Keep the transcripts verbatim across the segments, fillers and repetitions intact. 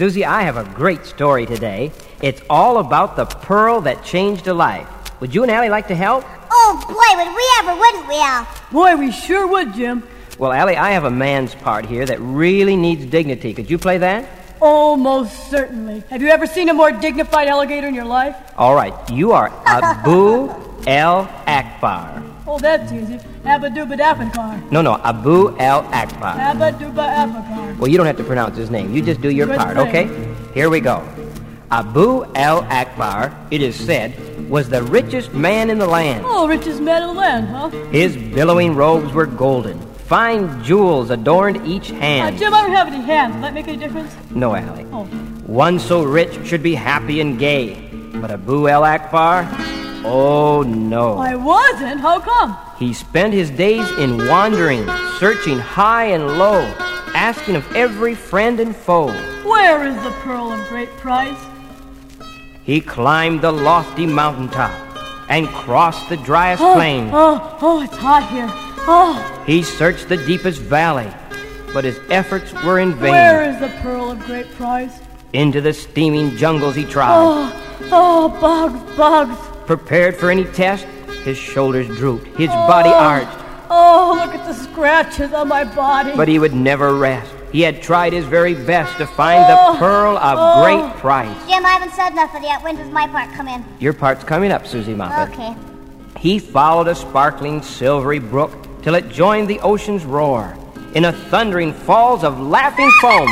Susie, I have a great story today. It's all about the pearl that changed a life. Would you and Allie like to help? Oh, boy, would we ever, wouldn't we, Al? Boy, we sure would, Jim. Well, Allie, I have a man's part here that really needs dignity. Could you play that? Oh, most certainly. Have you ever seen a more dignified alligator in your life? All right, you are Abu El Akbar. Oh, that's easy. Abba-dooba-daffakar. No, no, Abu El Akbar. Abba-dooba-affakar. Well, you don't have to pronounce his name. You just do your Good part, thing. okay? Here we go. Abu El Akbar, it is said, was the richest man in the land. Oh, richest man in the land, huh? His billowing robes were golden. Fine jewels adorned each Uh, hand. Jim, I don't have any hands. Does that make any difference? No, Allie. Oh. One so rich should be happy and gay. But Abu El Akbar, oh no. I wasn't. How come? He spent his days in wandering, searching high and low, asking of every friend and foe. Where is the pearl of great price? He climbed the lofty mountaintop and crossed the driest Oh, plain. oh, oh, it's hot here. Oh, He searched the deepest valley, but his efforts were in vain. where is the pearl of great price? Into the steaming jungles he trod. Oh, oh, bugs, bugs. Prepared for any test, his shoulders drooped, his body arched, Oh, look at the scratches on my body. but he would never rest. He had tried his very best to find Oh, the pearl of oh. great price. Jim, I haven't said nothing yet. When does my part come in? Your part's coming up, Susie Moffat. Okay. He followed a sparkling silvery brook till it joined the ocean's roar in a thundering falls of laughing foam.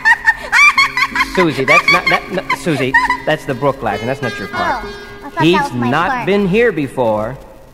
Susie, that's not, that, no, Susie, that's the brook laughing. That's not your part. Oh, I thought He's that was my not part. been here before.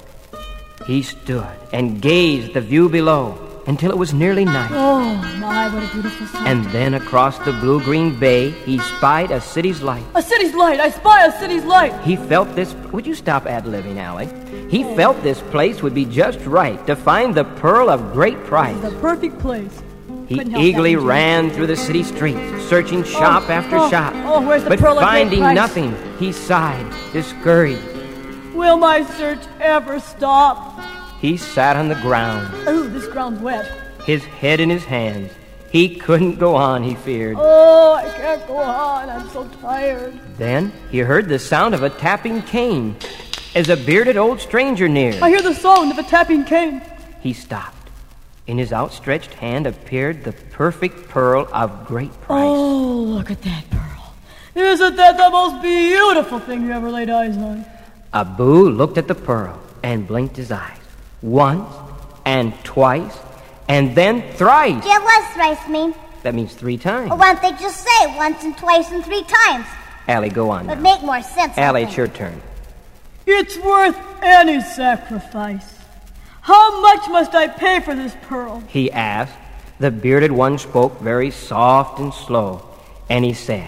He stood and gazed the view below until it was nearly night. Oh, my, what a beautiful sight. And then across the blue-green bay, he spied a city's light. A city's light. I spy a city's light. He felt this... Would you stop ad-libbing, Allie? He felt this place would be just right to find the pearl of great price. The perfect place. He Couldn't help eagerly that, Jim. ran through the city streets, searching shop Oh, after oh, shop. oh, where's the but pearl of great finding price? nothing, he sighed, discouraged. Will my search ever stop? He sat on the ground, Oh, this ground's wet. his head in his hands. He couldn't go on, he feared. Oh, I can't go on. I'm so tired. Then he heard the sound of a tapping cane as a bearded old stranger neared. I hear the sound of a tapping cane. He stopped. In his outstretched hand appeared the perfect pearl of great price. Oh, look at that pearl. Isn't that the most beautiful thing you ever laid eyes on? Abu looked at the pearl and blinked his eyes. Once and twice and then thrice. Jim, what's thrice mean? That means three times. Well, why don't they just say once and twice and three times? Allie, go on It would now. make more sense. Allie, I it's think. your turn. It's worth any sacrifice. How much must I pay for this pearl? He asked. The bearded one spoke very soft and slow, and he said,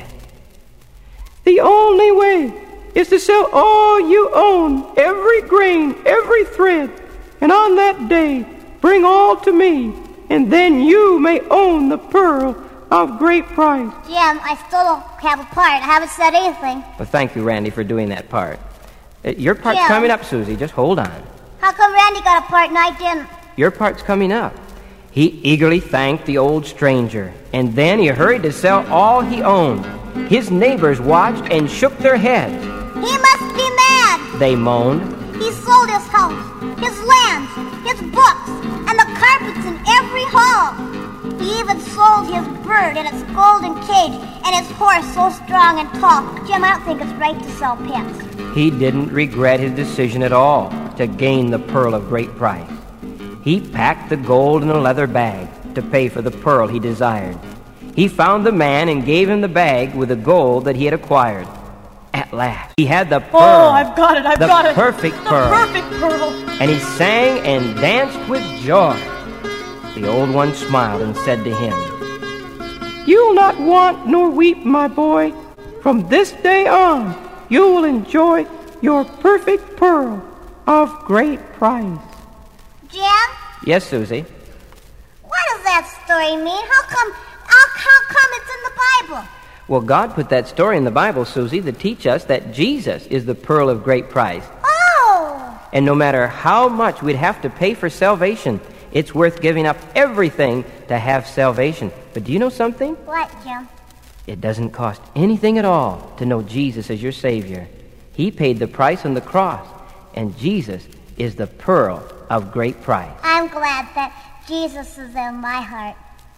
"The only way is to sell all you own, every grain, every thread, and on that day bring all to me, and then you may own the pearl of great price." Jim, I still don't have a part. I haven't said anything. Well, thank you, Randy, for doing that part. Uh, your part's Yeah. coming up, Susie. Just hold on. How come Randy got a part and I didn't? Your part's coming up. He eagerly thanked the old stranger, and then he hurried to sell all he owned. His neighbors watched and shook their heads. He must be mad. They moaned. He sold his house, his lands, his books, and the carpets in every hall. He even sold his bird in its golden cage and his horse so strong and tall. Jim, I don't think it's right to sell pets. He didn't regret his decision at all to gain the pearl of great price. He packed the gold in a leather bag to pay for the pearl he desired. He found the man and gave him the bag with the gold that he had acquired. At last, he had the pearl. Oh, I've got it. I've the got it. perfect the pearl. perfect pearl. And he sang and danced with joy. The old one smiled and said to him, "You'll not want nor weep, my boy. From this day on, you will enjoy your perfect pearl of great price." Jim, Yes, Susie. what does that story mean? How come, how, how come it's in the Bible? Well, God put that story in the Bible, Susie, to teach us that Jesus is the pearl of great price. Oh, And no matter how much we'd have to pay for salvation, it's worth giving up everything to have salvation. But do you know something? what, Jim? It doesn't cost anything at all to know Jesus as your Savior. He paid the price on the cross, and Jesus is the pearl of great price. I'm glad that Jesus is in my heart.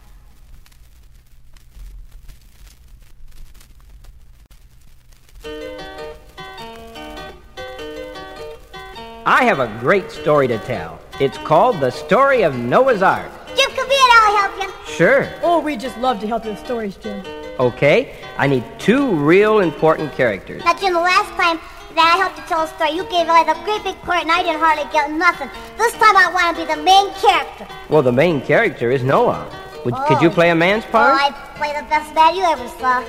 I have a great story to tell. It's called The Story of Noah's Ark. Jim, come here and I'll help you. Sure. Oh, we just love to help you with stories, Jim. Okay, I need two real important characters. Now, Jim, the last time that I helped you tell a story, you gave away the great big part and I didn't hardly get nothing. This time I want to be the main character. Well, the main character is Noah. Would, Oh. Could you play a man's Oh, part? I play the best man you ever saw.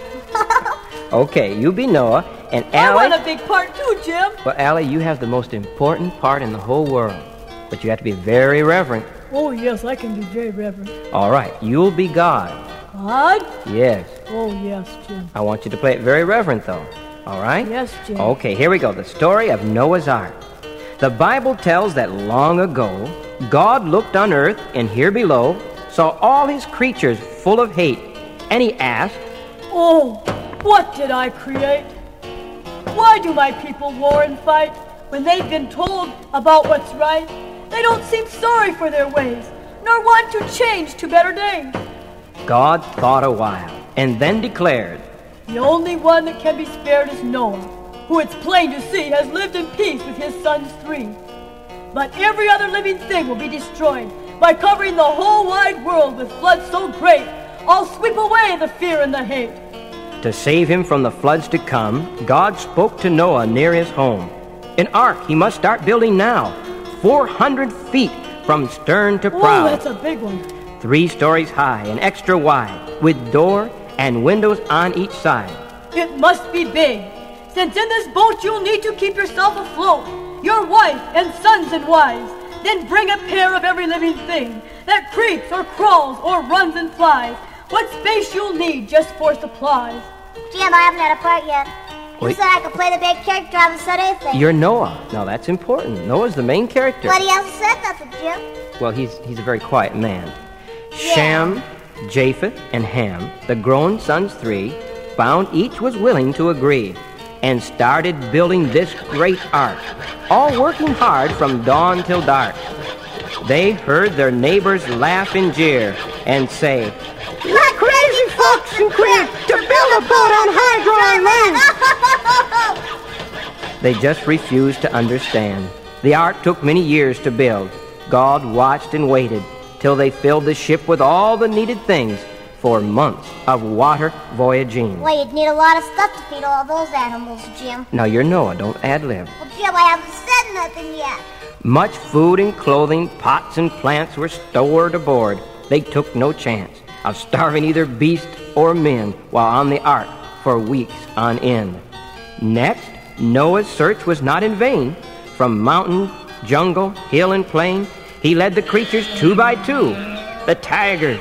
Okay, you be Noah, and I want Allie... a big part too, Jim. Well, Allie, you have the most important part in the whole world. But you have to be very reverent. Oh, yes, I can be very reverent. All right, you'll be God. God? Yes. Oh, yes, Jim. I want you to play it very reverent, though. All right? Yes, Jim. Okay, here we go. The story of Noah's Ark. The Bible tells that long ago, God looked on earth and here below, saw all his creatures full of hate, and he asked, Oh, what did I create? Why do my people war and fight when they've been told about what's right? They don't seem sorry for their ways, nor want to change to better days. God thought a while, and then declared, The only one that can be spared is Noah, who it's plain to see has lived in peace with his sons three. But every other living thing will be destroyed by covering the whole wide world with floods so great, I'll sweep away the fear and the hate. To save him from the floods to come, God spoke to Noah near his home. An ark he must start building now, four hundred feet from stern to prow. Oh, that's a big one. Three stories high and extra wide, with door and windows on each side. It must be big, since in this boat you'll need to keep yourself afloat, your wife and sons and wives. Then bring a pair of every living thing that creeps or crawls or runs and flies. What space you'll need just for supplies. Jim, I haven't had a part yet. You Wait. said I could play the big character. I haven't said anything. You're Noah. Now that's important. Noah's the main character. But he hasn't said nothing, Jim. Well, he's he's a very quiet man. Shem, Japheth, and Ham, the grown sons three, found each was willing to agree, and started building this great ark, all working hard from dawn till dark. They heard their neighbors laugh and jeer and say, Not crazy folks and queer to build a boat on high dry land. They just refused to understand. The ark took many years to build. God watched and waited till they filled the ship with all the needed things for months of water voyaging. Well, you'd need a lot of stuff to feed all those animals, Jim. Now you're Noah, don't ad-lib. Well, Jim, I haven't said nothing yet. Much food and clothing, pots and plants were stored aboard. They took no chance of starving either beast or men while on the ark for weeks on end. Next, Noah's search was not in vain. From mountain, jungle, hill, and plain, he led the creatures two by two, the tigers,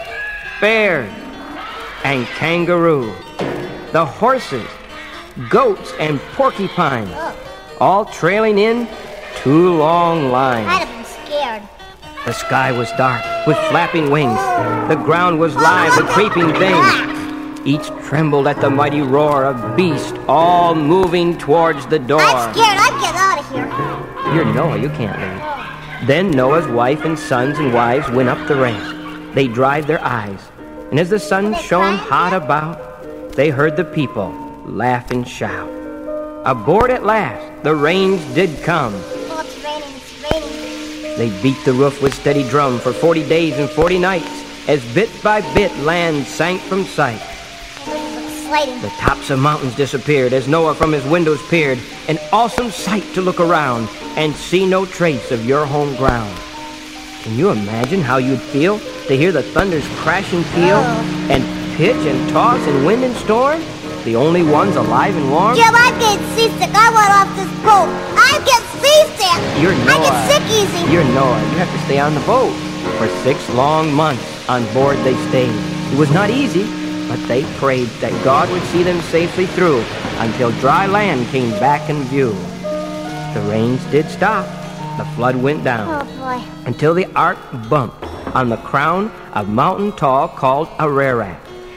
bears, and kangaroo, the horses, goats, and porcupines, all trailing in two long lines. I'd have been scared. The sky was dark with flapping wings. The ground was live with creeping things. Each trembled at the mighty roar of beasts all moving towards the door. I'm scared. I'm getting out of here. You're Noah, you can't leave. Then Noah's wife and sons and wives went up the race. They dried their eyes, and as the sun shone hot about, they heard the people laugh and shout. Aboard at last, the rains did come. Oh, it's raining. It's raining. They beat the roof with steady drum for forty days and forty nights, as bit by bit land sank from sight. Oh, this is exciting. The tops of mountains disappeared as Noah from his windows peered, an awesome sight to look around and see no trace of your home ground. Can you imagine how you'd feel to hear the thunders crash and peal, Oh. and pitch and toss and wind and storm? The only ones alive and warm? Jim, I'm getting seasick. I want off this boat. I'm getting seasick. You're I Noah. get sick easy. You're Noah. You have to stay on the boat. For six long months on board they stayed. It was not easy, but they prayed that God would see them safely through until dry land came back in view. The rains did stop. The flood went down Oh, boy. until the ark bumped on the crown of mountain tall called Ararat.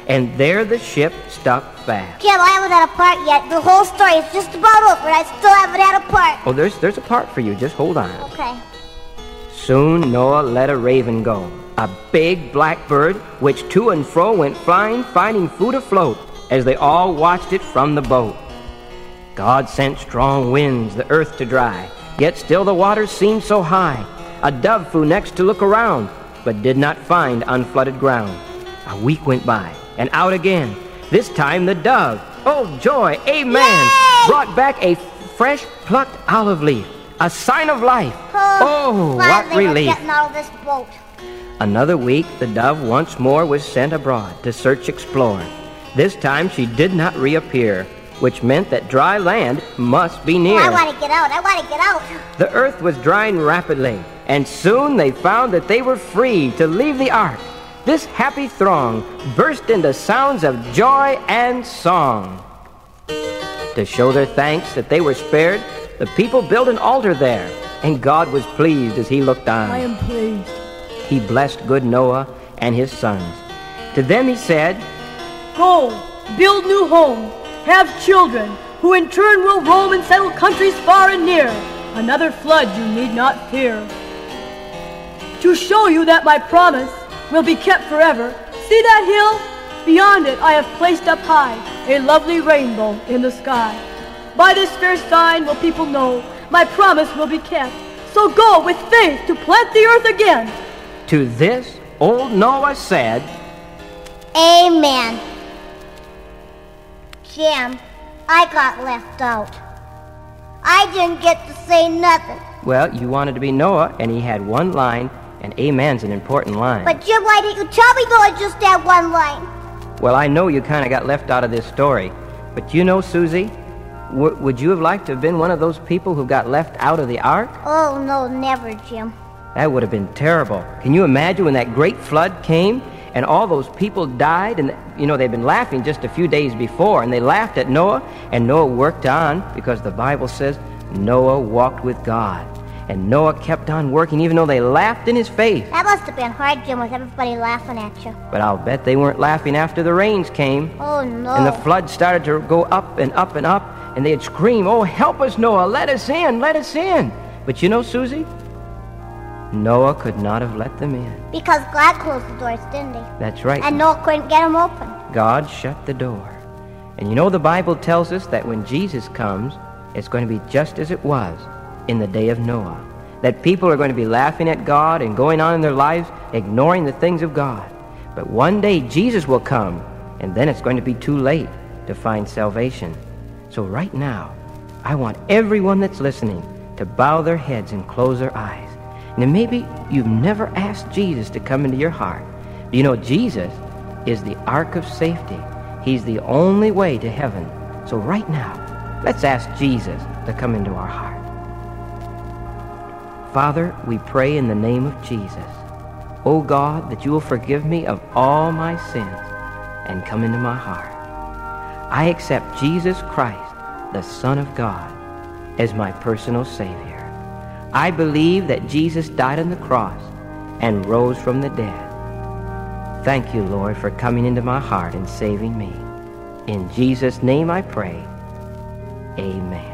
and there the ship stuck fast. Jim, I haven't had a part yet. The whole story is just about over, and I still haven't had a part. Oh, there's, there's a part for you. Just hold on. Okay. Soon Noah let a raven go, a big black bird, which to and fro went flying, finding food afloat, as they all watched it from the boat. God sent strong winds the earth to dry, yet still the waters seemed so high. A dove flew next to look around, but did not find unflooded ground. A week went by, and out again. This time the dove, oh joy, amen, Yay! brought back a fresh plucked olive leaf, a sign of life. Oh, what finally we're relief. getting out of this boat. Another week, the dove once more was sent abroad to search explore. This time she did not reappear, which meant that dry land must be near. Oh, I want to get out. I want to get out. The earth was drying rapidly, and soon they found that they were free to leave the ark. This happy throng burst into sounds of joy and song. To show their thanks that they were spared, the people built an altar there, and God was pleased as he looked on. I am pleased. He blessed good Noah and his sons. To them he said, Go, build new homes, have children, who in turn will roam and settle countries far and near. Another flood you need not fear. To show you that my promise will be kept forever, see that hill? Beyond it I have placed up high a lovely rainbow in the sky. By this fair sign will people know my promise will be kept. So go with faith to plant the earth again. To this old Noah said, Amen. Jim, I got left out. I didn't get to say nothing. well, you wanted to be Noah, and he had one line, and amen's an important line. But Jim, why didn't you tell me Noah just had one line? Well, I know you kind of got left out of this story, but you know, Susie, w- would you have liked to have been one of those people who got left out of the ark? Oh, no, never, Jim. That would have been terrible. Can you imagine when that great flood came and all those people died? And, you know, they'd been laughing just a few days before, and they laughed at Noah, and Noah worked on, because the Bible says Noah walked with God. And Noah kept on working even though they laughed in his face. That must have been hard, Jim, with everybody laughing at you. But I'll bet they weren't laughing after the rains came. Oh, no. And the flood started to go up and up and up, and they'd scream, "Oh, help us, Noah, let us in, let us in." But you know, Susie, Noah could not have let them in. Because God closed the doors, didn't he? That's right. And Noah couldn't get them open. God shut the door. And you know, the Bible tells us that when Jesus comes, it's going to be just as it was in the day of Noah. That people are going to be laughing at God and going on in their lives, ignoring the things of God. But one day Jesus will come, and then it's going to be too late to find salvation. So right now, I want everyone that's listening to bow their heads and close their eyes. And then maybe you've never asked Jesus to come into your heart. But you know, Jesus is the ark of safety. He's the only way to heaven. So right now, let's ask Jesus to come into our heart. Father, we pray in the name of Jesus, O God, that you will forgive me of all my sins and come into my heart. I accept Jesus Christ, the Son of God, as my personal Savior. I believe that Jesus died on the cross and rose from the dead. Thank you, Lord, for coming into my heart and saving me. In Jesus' name I pray. Amen.